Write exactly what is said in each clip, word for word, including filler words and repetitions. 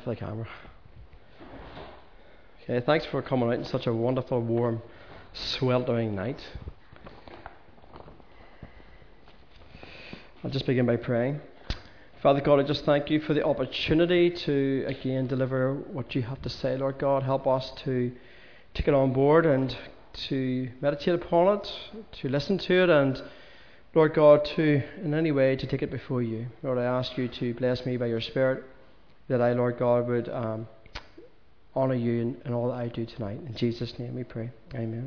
for the camera. Okay, thanks for coming out in such a wonderful, warm, sweltering night. I'll just begin by praying. Father God, I just thank you for the opportunity to again deliver what you have to say, Lord God. Help us to take it on board and to meditate upon it, to listen to it, and Lord God, to in any way to take it before you. Lord, I ask you to bless me by your Spirit, that I, Lord God, would um, honour you in, in all that I do tonight. In Jesus' name we pray. Amen.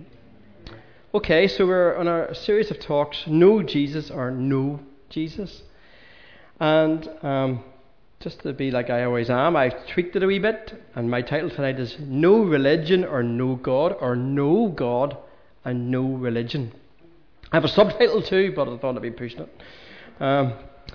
Okay, so we're on a series of talks, Know Jesus or No Jesus. And um, just to be like I always am, I've tweaked it a wee bit, and my title tonight is No Religion or No God, or No God and No Religion. I have a subtitle too, but I thought I'd be pushing it. Um,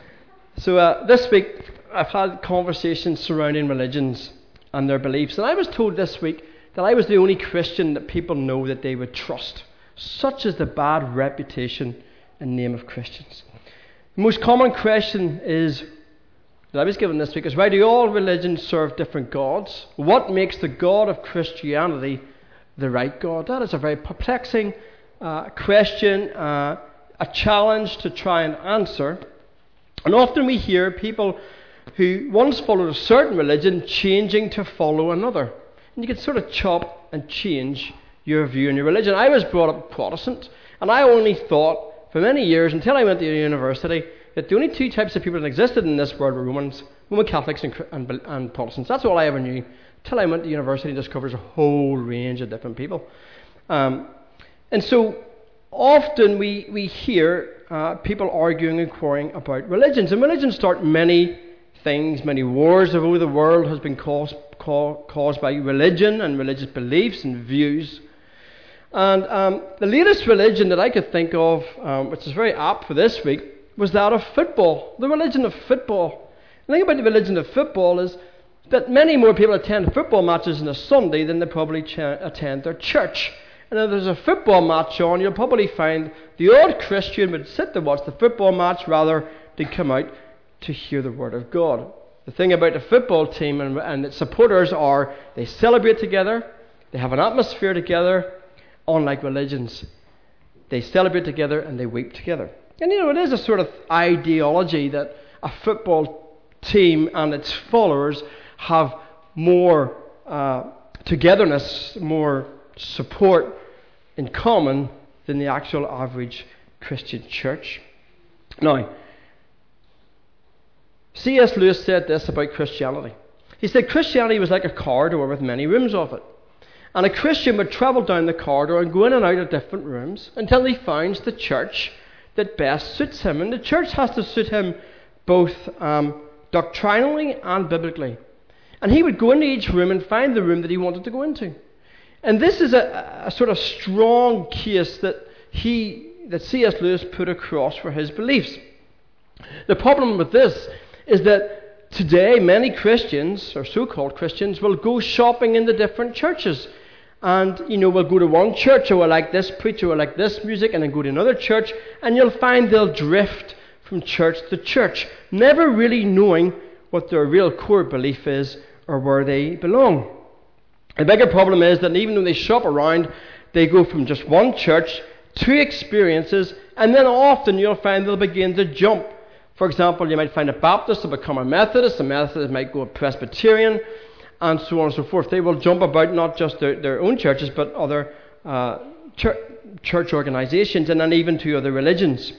so uh, this week I've had conversations surrounding religions and their beliefs, and I was told this week that I was the only Christian that people know that they would trust. Such is the bad reputation and name of Christians. The most common question is that I was given this week is, why do all religions serve different gods? What makes the God of Christianity the right God? That is a very perplexing uh, question, uh, a challenge to try and answer. And often we hear people who once followed a certain religion changing to follow another. And you can sort of chop and change your view on your religion. I was brought up Protestant, and I only thought for many years, until I went to university, that the only two types of people that existed in this world were Romans, Roman Catholics and, and, and Protestants. That's all I ever knew, until I went to university and discovered a whole range of different people. Um, and so often we, we hear uh, people arguing and quarreling about religions. And religions start many things, many wars over the world has been caused, caused, caused by religion and religious beliefs and views. And um, the latest religion that I could think of, um, which is very apt for this week, was that of football, the religion of football. The thing about the religion of football is that many more people attend football matches on a Sunday than they probably ch- attend their church. And if there's a football match on, you'll probably find the odd Christian would sit to watch the football match rather than come out to hear the word of God. The thing about the football team and, and its supporters are they celebrate together, they have an atmosphere together. Unlike religions, they celebrate together and they weep together. And you know, it is a sort of ideology that a football team and its followers have more uh, togetherness, more support in common than the actual average Christian church. Now, C S Lewis said this about Christianity. He said Christianity was like a corridor with many rooms of it. And a Christian would travel down the corridor and go in and out of different rooms until he finds the church that best suits him. And the church has to suit him both um, doctrinally and biblically. And he would go into each room and find the room that he wanted to go into. And this is a, a sort of strong case that he, that C S Lewis put across for his beliefs. The problem with this is that today many Christians, or so-called Christians, will go shopping in the different churches. And, you know, we'll go to one church, or we'll like this preacher, or like this music, and then go to another church, and you'll find they'll drift from church to church, never really knowing what their real core belief is, or where they belong. The bigger problem is that even though they shop around, they go from just one church, two experiences, and then often you'll find they'll begin to jump. For example, you might find a Baptist will become a Methodist, a Methodist might go a Presbyterian, and so on and so forth. They will jump about not just their, their own churches, but other uh, church, church organizations, and then even to other religions.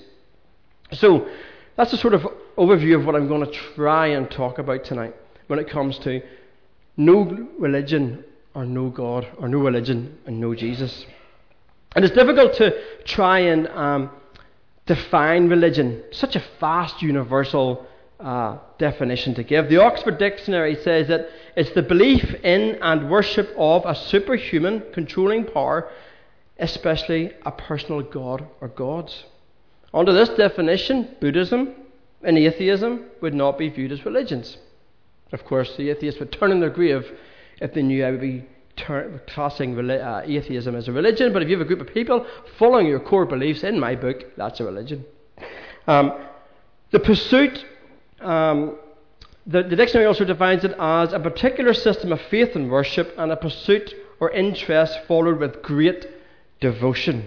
So that's a sort of overview of what I'm going to try and talk about tonight when it comes to no religion or no God, or no religion and no Jesus. And it's difficult to try and um, define religion, such a vast universal uh, definition to give. The Oxford Dictionary says that it's the belief in and worship of a superhuman controlling power, especially a personal god or gods. Under this definition, Buddhism and atheism would not be viewed as religions. Of course, the atheists would turn in their grave if they knew I would be ter- classing uh, atheism as a religion. But if you have a group of people following your core beliefs, in my book, that's a religion. Um, the pursuit um, The, the dictionary also defines it as a particular system of faith and worship and a pursuit or interest followed with great devotion.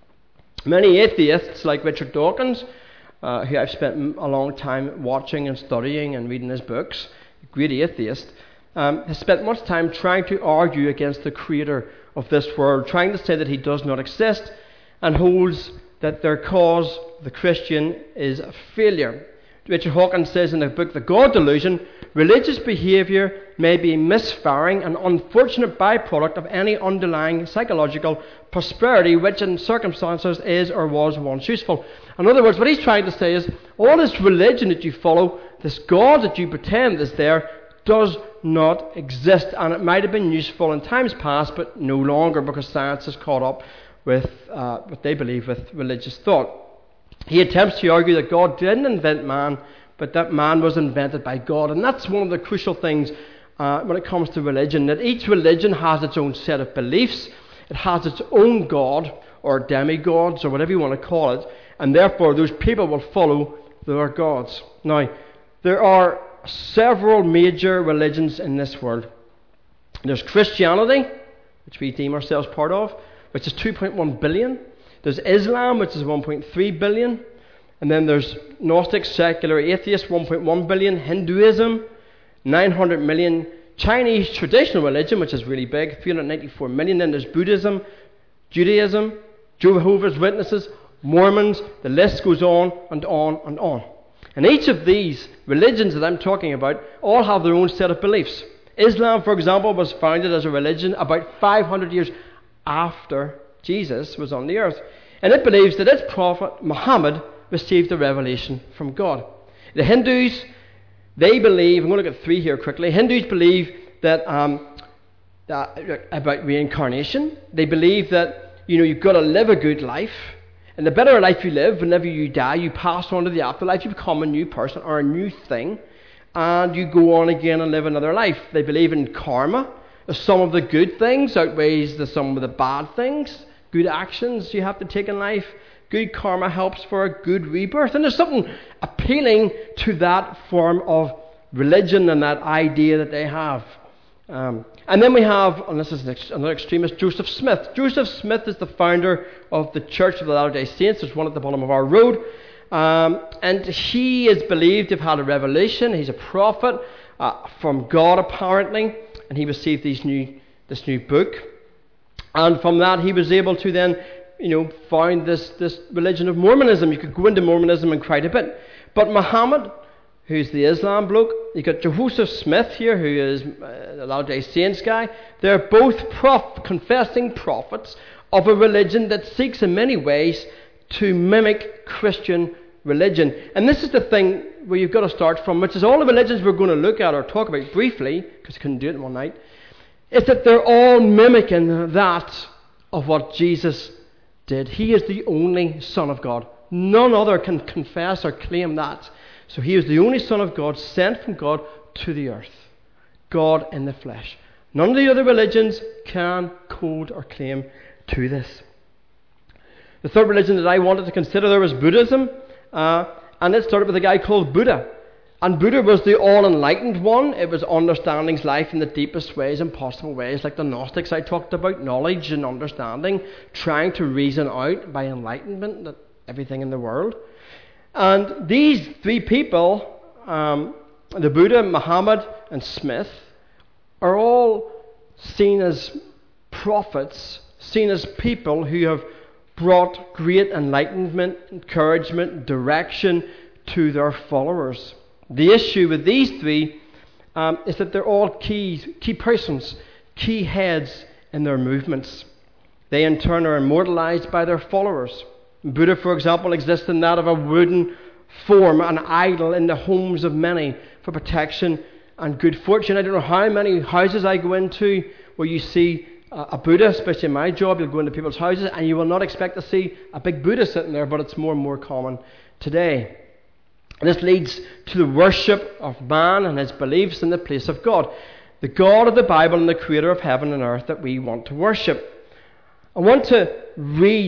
Many atheists, like Richard Dawkins, uh, who I've spent a long time watching and studying and reading his books, a great atheist, um, has spent much time trying to argue against the creator of this world, trying to say that he does not exist, and holds that their cause, the Christian, is a failure. Richard Dawkins says in the book The God Delusion, religious behaviour may be a misfiring and unfortunate byproduct of any underlying psychological prosperity which in circumstances is or was once useful. In other words, what he's trying to say is all this religion that you follow, this God that you pretend is there, does not exist, and it might have been useful in times past but no longer because science has caught up with uh, what they believe with religious thought. He attempts to argue that God didn't invent man, but that man was invented by God. And that's one of the crucial things uh, when it comes to religion, that each religion has its own set of beliefs. It has its own God, or demigods, or whatever you want to call it, and therefore those people will follow their gods. Now, there are several major religions in this world. There's Christianity, which we deem ourselves part of, which is two point one billion. There's Islam, which is one point three billion. And then there's Gnostic, secular, atheist, one point one billion. Hinduism, nine hundred million. Chinese traditional religion, which is really big, three hundred ninety-four million. Then there's Buddhism, Judaism, Jehovah's Witnesses, Mormons. The list goes on and on and on. And each of these religions that I'm talking about all have their own set of beliefs. Islam, for example, was founded as a religion about five hundred years after Jesus was on the earth. And it believes that its prophet, Muhammad, received the revelation from God. The Hindus, they believe, I'm going to look at three here quickly. Hindus believe that, um, that about reincarnation. They believe that, you know, you've got to live a good life. And the better life you live, whenever you die, you pass on to the afterlife, you become a new person or a new thing, and you go on again and live another life. They believe in karma. Some of the good things outweighs the some of the bad things. Good actions you have to take in life. Good karma helps for a good rebirth. And there's something appealing to that form of religion and that idea that they have. Um, and then we have, and this is another extremist, Joseph Smith. Joseph Smith is the founder of the Church of the Latter-day Saints. There's one at the bottom of our road. Um, and he is believed to have had a revelation. He's a prophet uh, from God, apparently. And he received these new, this new book. And from that he was able to then, you know, found this, this religion of Mormonism. You could go into Mormonism in quite a bit. But Muhammad, who's the Islam bloke, you got Joseph Smith here, who is uh, the Latter-day Saints guy. They're both prof- confessing prophets of a religion that seeks in many ways to mimic Christian religion. And this is the thing where you've got to start from, which is all the religions we're going to look at or talk about briefly, because I couldn't do it in one night, is that they're all mimicking that of what Jesus did. He is the only Son of God. None other can confess or claim that. So he is the only Son of God, sent from God to the earth. God in the flesh. None of the other religions can code or claim to this. The third religion that I wanted to consider there was Buddhism. Uh, and it started with a guy called Buddha. And Buddha was the all-enlightened one. It was understanding's life in the deepest ways and possible ways, like the Gnostics I talked about, knowledge and understanding, trying to reason out by enlightenment that everything in the world. And these three people, um, the Buddha, Muhammad, and Smith, are all seen as prophets, seen as people who have brought great enlightenment, encouragement, direction to their followers. The issue with these three um, is that they're all key, key persons, key heads in their movements. They in turn are immortalized by their followers. Buddha, for example, exists in that of a wooden form, an idol in the homes of many for protection and good fortune. I don't know how many houses I go into where you see a Buddha, especially in my job. You'll go into people's houses and you will not expect to see a big Buddha sitting there, but it's more and more common today. This leads to the worship of man and his beliefs in the place of God, the God of the Bible and the creator of heaven and earth that we want to worship. I want to read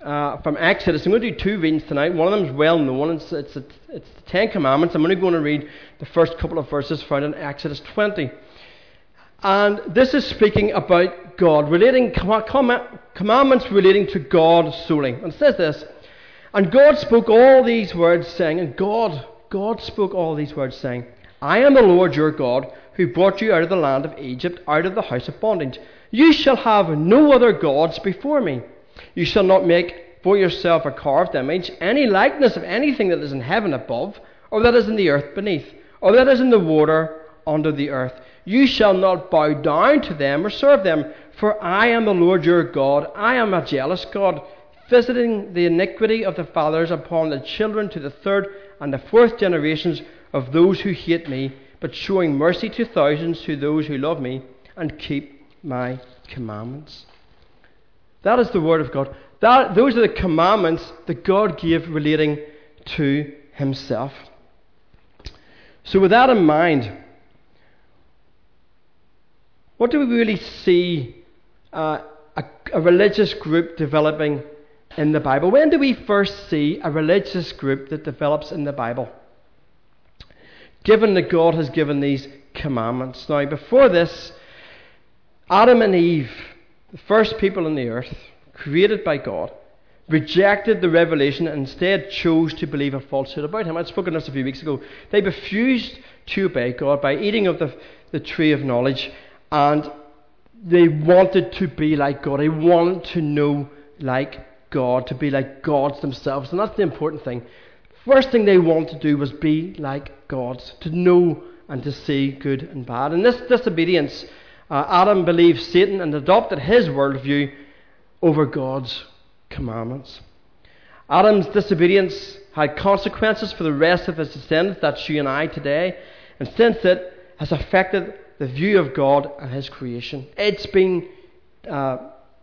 uh, from Exodus. I'm going to do two readings tonight. One of them is well known. It's, it's, it's the Ten Commandments. I'm only going to read the first couple of verses found in Exodus twenty. And this is speaking about God, relating com- com- commandments relating to God solely. And it says this, and God spoke all these words, saying, and God, God spoke all these words, saying, I am the Lord your God, who brought you out of the land of Egypt, out of the house of bondage. You shall have no other gods before me. You shall not make for yourself a carved image, any likeness of anything that is in heaven above, or that is in the earth beneath, or that is in the water under the earth. You shall not bow down to them or serve them, for I am the Lord your God. I am a jealous God, visiting the iniquity of the fathers upon the children to the third and the fourth generations of those who hate me, but showing mercy to thousands to those who love me and keep my commandments. That is the word of God. That, those are the commandments that God gave relating to himself. So with that in mind, what do we really see uh, a, a religious group developing in the Bible? When do we first see a religious group that develops in the Bible? Given that God has given these commandments. Now, before this, Adam and Eve, the first people on the earth, created by God, rejected the revelation and instead chose to believe a falsehood about him. I'd spoken of this a few weeks ago. They refused to obey God by eating of the, the tree of knowledge, and they wanted to be like God. They wanted to know like God, to be like gods themselves. And that's the important thing. First thing they wanted to do was be like gods, to know and to see good and bad. In this disobedience, uh, Adam believed Satan and adopted his worldview over God's commandments. Adam's disobedience had consequences for the rest of his descendants, that's you and I today, and since it has affected the view of God and his creation, it's been uh,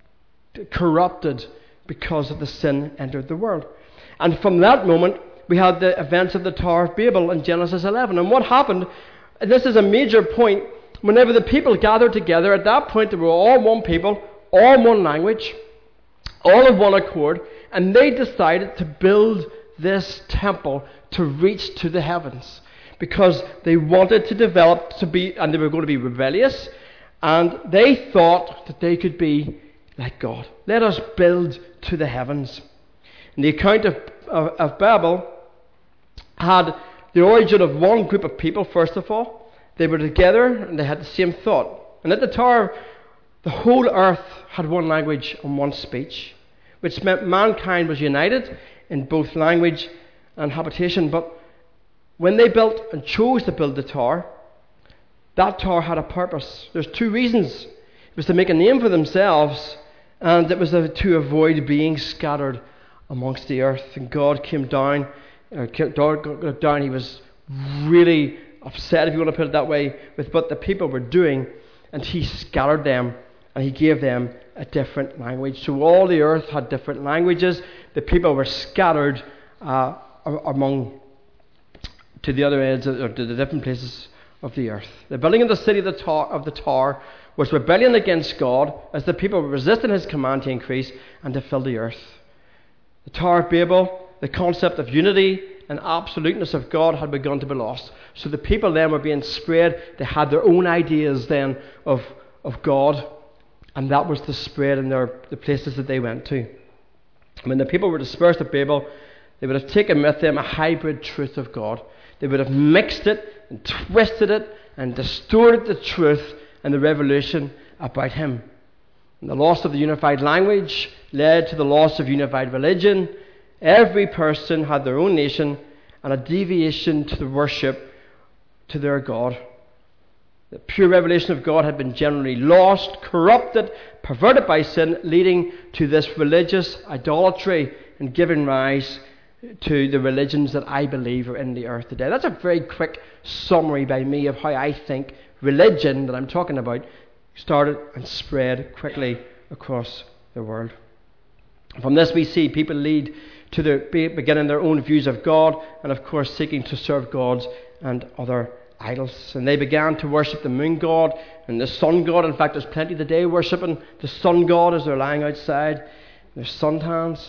corrupted because of the sin entered the world. And from that moment, we had the events of the Tower of Babel in Genesis eleven. And what happened, and this is a major point, whenever the people gathered together, at that point they were all one people, all one language, all of one accord, and they decided to build this temple to reach to the heavens, because they wanted to develop to be, and they were going to be rebellious, and they thought that they could be like God. Let us build to the heavens. And the account of, of, of Babel had the origin of one group of people, first of all. They were together and they had the same thought. And at the tower, the whole earth had one language and one speech, which meant mankind was united in both language and habitation. But when they built and chose to build the tower, that tower had a purpose. There's two reasons. It was to make a name for themselves, and it was to avoid being scattered amongst the earth. And God came down, or came down, he was really upset, if you want to put it that way, with what the people were doing, and he scattered them, and he gave them a different language. So all the earth had different languages. The people were scattered uh, among to the other ends, or to the different places of the earth. The building of the city of the tower, of the tower was rebellion against God, as the people were resisting his command to increase and to fill the earth. The Tower of Babel, the concept of unity and absoluteness of God had begun to be lost. So the people then were being spread. They had their own ideas then of, of God, and that was the spread in their, the places that they went to. When the people were dispersed at Babel, they would have taken with them a hybrid truth of God. They would have mixed it and twisted it and distorted the truth and the revelation about him. And the loss of the unified language led to the loss of unified religion. Every person had their own nation and a deviation to the worship to their God. The pure revelation of God had been generally lost, corrupted, perverted by sin, leading to this religious idolatry and giving rise to the religions that I believe are in the earth today. That's a very quick summary by me of how I think religion that I'm talking about started and spread quickly across the world. From this we see people lead to their, beginning their own views of God, and of course seeking to serve gods and other idols. And they began to worship the moon god and the sun god. In fact, there's plenty today worshipping the sun god as they're lying outside, their suntans.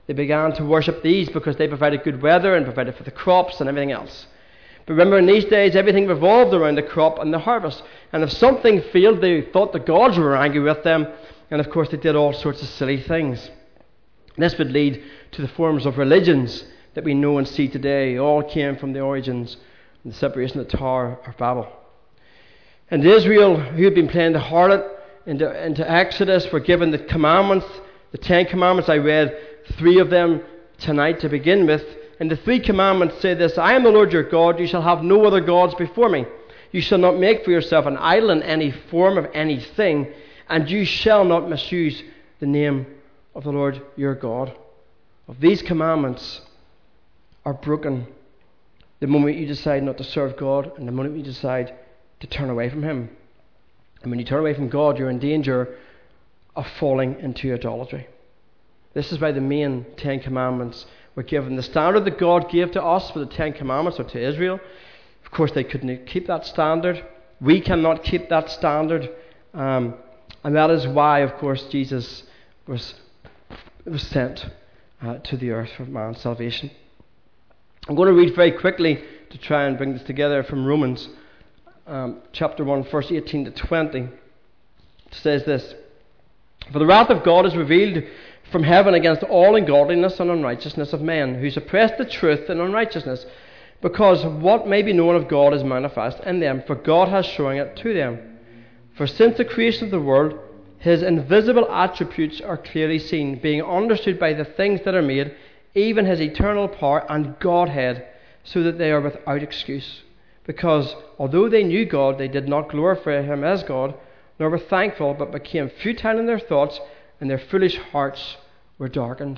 They began to worship these because they provided good weather and provided for the crops and everything else. But remember, in these days, everything revolved around the crop and the harvest. And if something failed, they thought the gods were angry with them. And of course, they did all sorts of silly things. This would lead to the forms of religions that we know and see today. All came from the origins and the separation of the Tower of Babel. And Israel, who had been playing the harlot into, into Exodus, were given the commandments, the Ten Commandments. I read three of them tonight to begin with. And the three commandments say this: I am the Lord your God, you shall have no other gods before me. You shall not make for yourself an idol in any form of anything, and you shall not misuse the name of the Lord your God. Of these commandments are broken the moment you decide not to serve God and the moment you decide to turn away from Him. And when you turn away from God, you're in danger of falling into idolatry. This is why the main Ten Commandments were given. The standard that God gave to us for the Ten Commandments, or to Israel, of course they couldn't keep that standard. We cannot keep that standard. Um, and that is why, of course, Jesus was, was sent uh, to the earth for man's salvation. I'm going to read very quickly to try and bring this together from Romans um, chapter one, verse eighteen to twenty. It says this: For the wrath of God is revealed from heaven against all ungodliness and unrighteousness of men, who suppress the truth in unrighteousness, because what may be known of God is manifest in them, for God has shown it to them. For since the creation of the world, His invisible attributes are clearly seen, being understood by the things that are made, even His eternal power and Godhead, so that they are without excuse. Because although they knew God, they did not glorify Him as God, nor were thankful, but became futile in their thoughts, and their foolish hearts were darkened.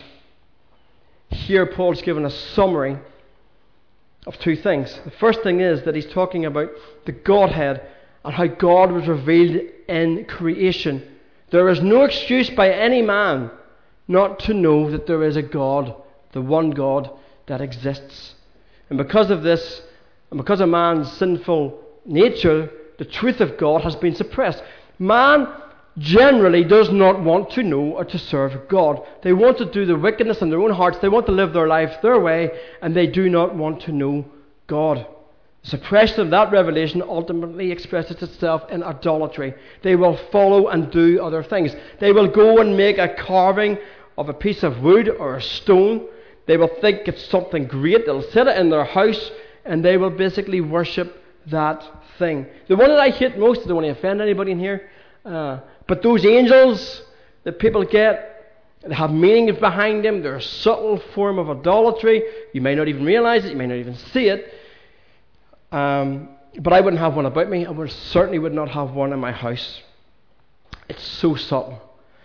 Here Paul's given a summary of two things. The first thing is that he's talking about the Godhead and how God was revealed in creation. There is no excuse by any man not to know that there is a God, the one God that exists. And because of this, and because of man's sinful nature, the truth of God has been suppressed. Man generally does not want to know or to serve God. They want to do the wickedness in their own hearts. They want to live their life their way, and they do not want to know God. The suppression of that revelation ultimately expresses itself in idolatry. They will follow and do other things. They will go and make a carving of a piece of wood or a stone. They will think it's something great. They'll set it in their house, and they will basically worship that thing. The one that I hate most, I don't want to offend anybody in here, uh, but those angels that people get, they have meanings behind them. They're a subtle form of idolatry. You may not even realize it. You may not even see it. Um, but I wouldn't have one about me. I would certainly would not have one in my house. It's so subtle.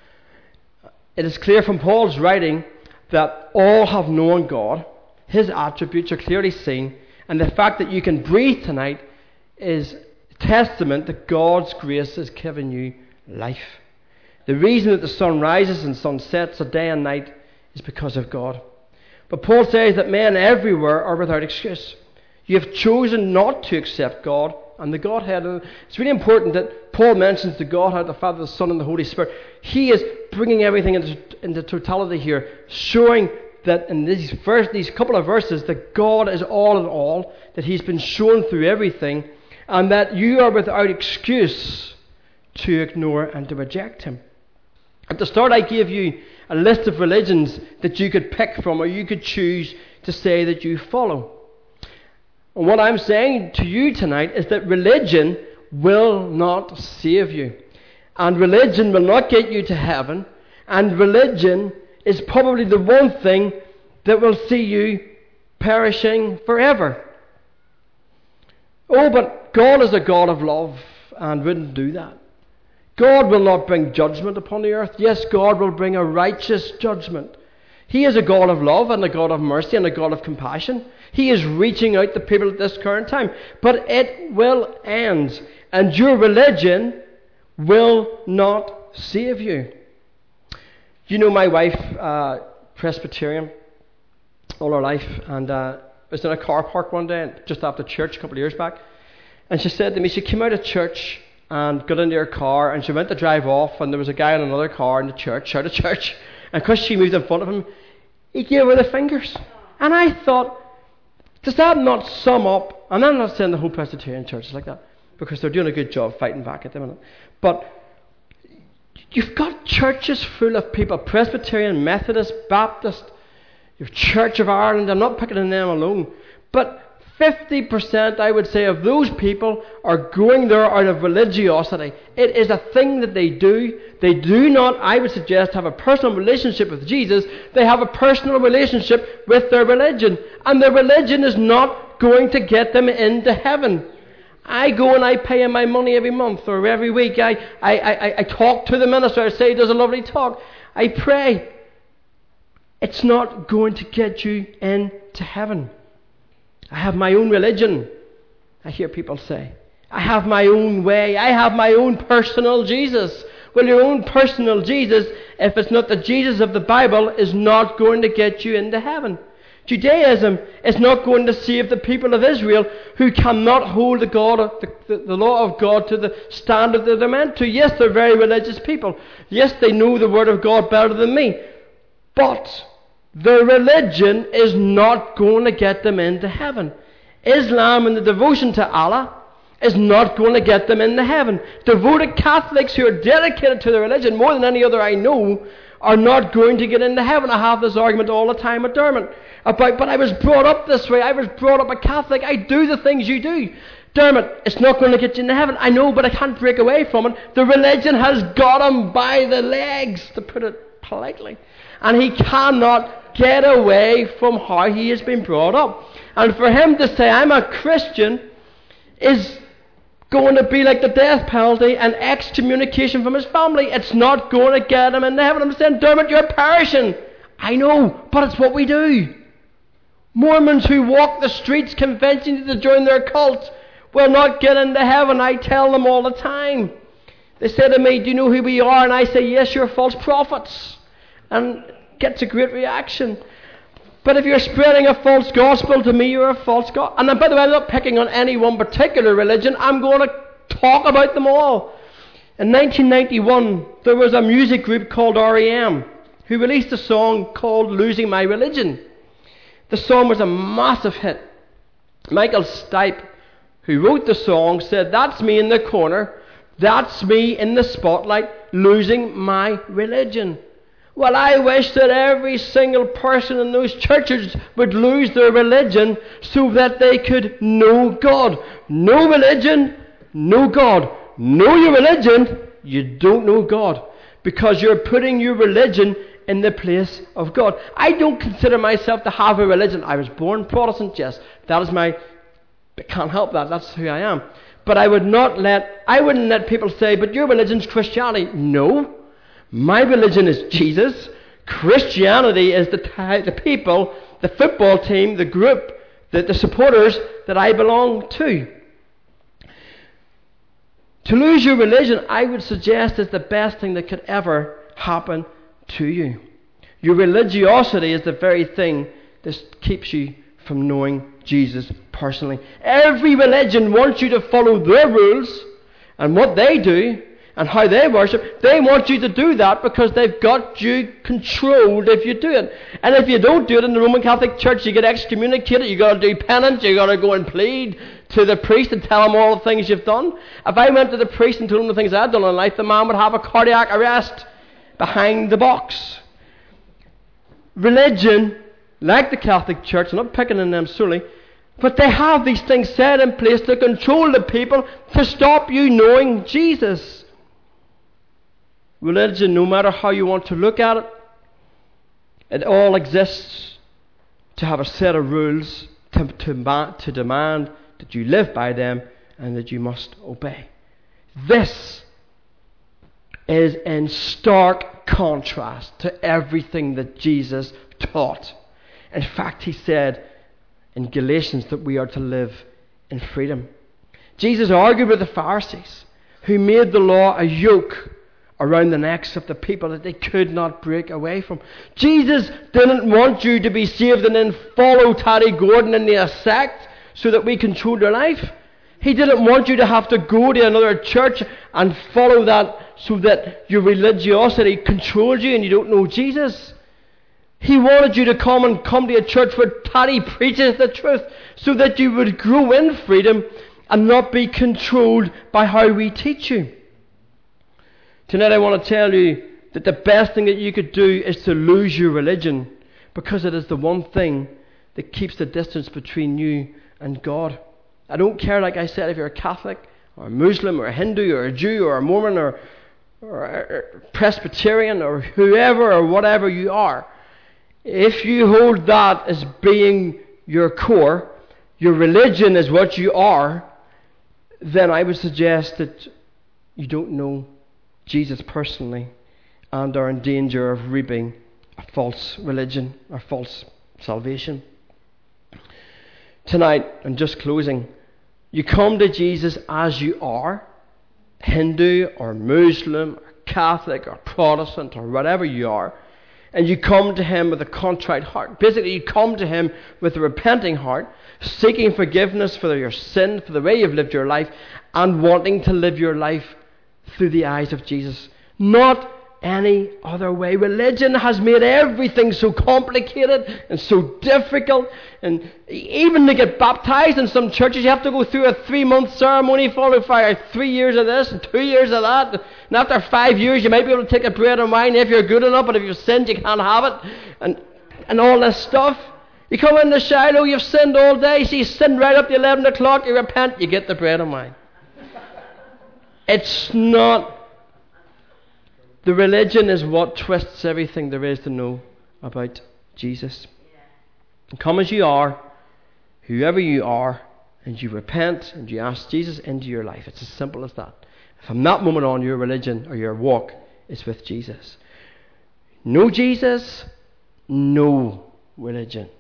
It is clear from Paul's writing that all have known God. His attributes are clearly seen. And the fact that you can breathe tonight is testament that God's grace has given you life. The reason that the sun rises and sun sets a day and night is because of God. But Paul says that men everywhere are without excuse. You have chosen not to accept God and the Godhead. And it's really important that Paul mentions the Godhead, the Father, the Son, and the Holy Spirit. He is bringing everything into, into totality here, showing that in these first, these couple of verses, that God is all in all, that He's been shown through everything, and that you are without excuse to ignore and to reject Him. At the start, I gave you a list of religions that you could pick from, or you could choose to say that you follow. And what I'm saying to you tonight is that religion will not save you. And religion will not get you to heaven. And religion is probably the one thing that will see you perishing forever. Oh, but God is a God of love and wouldn't do that. God will not bring judgment upon the earth. Yes, God will bring a righteous judgment. He is a God of love and a God of mercy and a God of compassion. He is reaching out to people at this current time. But it will end. And your religion will not save you. You know, my wife, uh, Presbyterian, all her life, and uh, was in a car park one day, just after church a couple of years back. And she said to me, she came out of church and got into her car, and she went to drive off, and there was a guy in another car in the church, out of church. And because she moved in front of him, He gave her the fingers. And I thought, does that not sum up, and I'm not saying the whole Presbyterian church is like that, because they're doing a good job fighting back at them, but you've got churches full of people, Presbyterian, Methodist, Baptist, your Church of Ireland, I'm not picking on them alone, but fifty percent, I would say, of those people are going there out of religiosity. It is a thing that they do. They do not, I would suggest, have a personal relationship with Jesus. They have a personal relationship with their religion. And their religion is not going to get them into heaven. I go and I pay him my money every month or every week. I, I, I, I talk to the minister. I say he does a lovely talk. I pray. It's not going to get you into heaven. I have my own religion, I hear people say. I have my own way. I have my own personal Jesus. Well, your own personal Jesus, if it's not the Jesus of the Bible, is not going to get you into heaven. Judaism is not going to save the people of Israel who cannot hold the, God, the, the, the law of God to the standard that they're meant to. Yes, they're very religious people. Yes, they know the Word of God better than me. But their religion is not going to get them into heaven. Islam and the devotion to Allah is not going to get them into heaven. Devoted Catholics who are dedicated to their religion more than any other I know are not going to get into heaven. I have this argument all the time at Dermot about, but I was brought up this way. I was brought up a Catholic. I do the things you do. Dermot, it's not going to get you into heaven. I know, but I can't break away from it. The religion has got him by the legs, to put it politely. And he cannot get away from how he has been brought up. And for him to say, I'm a Christian, is going to be like the death penalty and excommunication from his family. It's not going to get him into heaven. I'm saying, Dermot, you're perishing. I know, but it's what we do. Mormons who walk the streets convincing you to join their cult will not get into heaven. I tell them all the time. They say to me, do you know who we are? And I say, yes, you're false prophets. And gets a great reaction. But if you're spreading a false gospel, to me you're a false gospel. And by the way, I'm not picking on any one particular religion. I'm going to talk about them all. In nineteen ninety-one, there was a music group called R E M who released a song called Losing My Religion. The song was a massive hit. Michael Stipe, who wrote the song, said, that's me in the corner. That's me in the spotlight, losing my religion. Well, I wish that every single person in those churches would lose their religion so that they could know God. No religion, no God. Know your religion, you don't know God. Because you're putting your religion in the place of God. I don't consider myself to have a religion. I was born Protestant, yes. That is my... I can't help that. That's who I am. But I would not let... I wouldn't let people say, but your religion's Christianity. No. My religion is Jesus. Christianity is the, t- the people, the football team, the group, the, the supporters that I belong to. To lose your religion, I would suggest, is the best thing that could ever happen to you. Your religiosity is the very thing that keeps you from knowing Jesus personally. Every religion wants you to follow their rules and what they do and how they worship. They want you to do that because they've got you controlled if you do it. And if you don't do it in the Roman Catholic Church, you get excommunicated, you've got to do penance, you've got to go and plead to the priest and tell him all the things you've done. If I went to the priest and told him the things I'd done in life, the man would have a cardiac arrest behind the box. Religion, like the Catholic Church, I'm not picking on them solely, but they have these things set in place to control the people to stop you knowing Jesus. Religion, no matter how you want to look at it, it all exists to have a set of rules to, to, to demand that you live by them and that you must obey. This is in stark contrast to everything that Jesus taught. In fact, he said in Galatians that we are to live in freedom. Jesus argued with the Pharisees, who made the law a yoke around the necks of the people that they could not break away from. Jesus didn't want you to be saved and then follow Taddy Gordon into a sect so that we control your life. He didn't want you to have to go to another church and follow that so that your religiosity controls you and you don't know Jesus. He wanted you to come and come to a church where Paddy preaches the truth, so that you would grow in freedom and not be controlled by how we teach you. Tonight I want to tell you that the best thing that you could do is to lose your religion, because it is the one thing that keeps the distance between you and God. I don't care, like I said, if you're a Catholic or a Muslim or a Hindu or a Jew or a Mormon or, or a Presbyterian or whoever or whatever you are. If you hold that as being your core, your religion is what you are, then I would suggest that you don't know Jesus personally and are in danger of reaping a false religion or false salvation. Tonight, and just closing, you come to Jesus as you are, Hindu or Muslim or Catholic or Protestant or whatever you are, and you come to Him with a contrite heart. Basically, you come to Him with a repenting heart, seeking forgiveness for your sin, for the way you've lived your life, and wanting to live your life through the eyes of Jesus. Not any other way. Religion has made everything so complicated and so difficult. And even to get baptized in some churches, you have to go through a three-month ceremony followed by three years of this and two years of that. And after five years, you might be able to take a bread and wine if you're good enough, but if you've sinned, you can't have it. And and all this stuff. You come in the Shiloh, you've sinned all day, so you sin right up to eleven o'clock, you repent, you get the bread and wine. It's not. The religion is what twists everything there is to know about Jesus. Come as you are, whoever you are, and you repent and you ask Jesus into your life. It's as simple as that. From that moment on, your religion or your walk is with Jesus. No Jesus, no religion.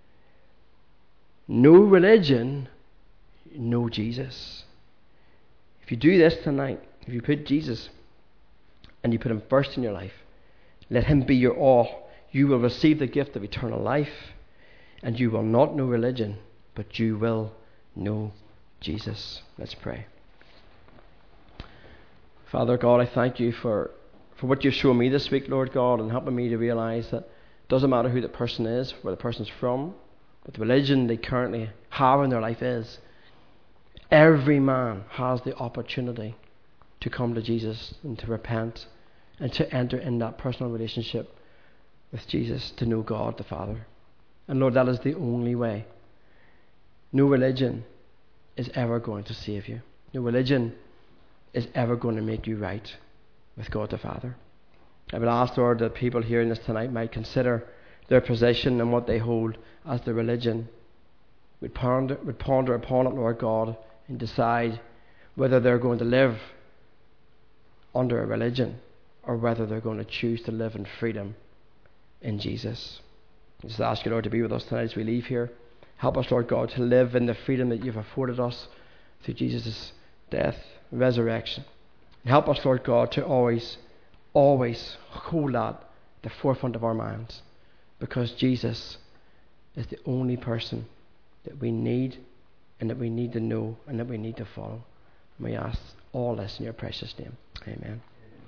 No religion, no Jesus. If you do this tonight, if you put Jesus and you put Him first in your life, let Him be your all, you will receive the gift of eternal life, and you will not know religion, but you will know Jesus. Let's pray. Father God, I thank you for, for what you've shown me this week, Lord God, and helping me to realize that it doesn't matter who the person is, where the person's from, what the religion they currently have in their life is. Every man has the opportunity to come to Jesus and to repent and to enter in that personal relationship with Jesus, to know God the Father. And Lord, that is the only way. No religion is ever going to save you. No religion is ever going to make you right with God the Father. I would ask, Lord, that people hearing this tonight might consider their position and what they hold as their religion. Would ponder, would ponder upon it, Lord God, and decide whether they're going to live under a religion or whether they're going to choose to live in freedom in Jesus. I just ask you, Lord, to be with us tonight as we leave here. Help us, Lord God, to live in the freedom that you've afforded us through Jesus' death and resurrection. And help us, Lord God, to always, always hold that at the forefront of our minds, because Jesus is the only person that we need and that we need to know and that we need to follow. And we ask all this in your precious name. Amen.